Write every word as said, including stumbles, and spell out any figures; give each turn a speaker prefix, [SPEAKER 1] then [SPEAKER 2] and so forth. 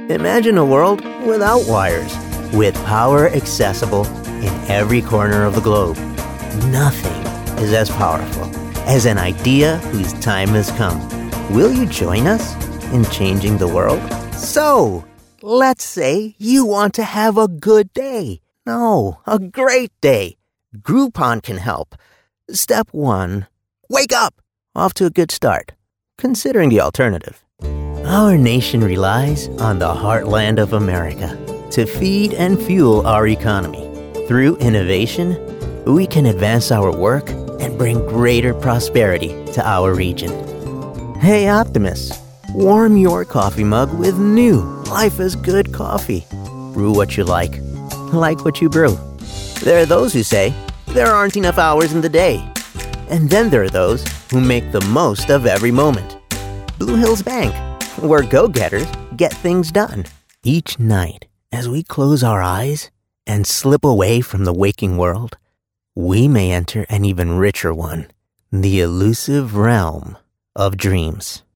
[SPEAKER 1] Imagine a world without wires, with power accessible in every corner of the globe. Nothing is as powerful as an idea whose time has come. Will you join us in changing the world? So, let's say you want to have a good day. No, a great day. Groupon can help. Step one, wake up. Off to a good start, considering the alternative. Our nation relies on the heartland of America to feed and fuel our economy. Through innovation, we can advance our work and bring greater prosperity to our region. Hey, optimists, warm your coffee mug with new Life is Good coffee. Brew what you like, like what you brew. There are those who say there aren't enough hours in the day. And then there are those who make the most of every moment. Blue Hills Bank, where go-getters get things done. Each night, as we close our eyes and slip away from the waking world, we may enter an even richer one, the elusive realm of dreams.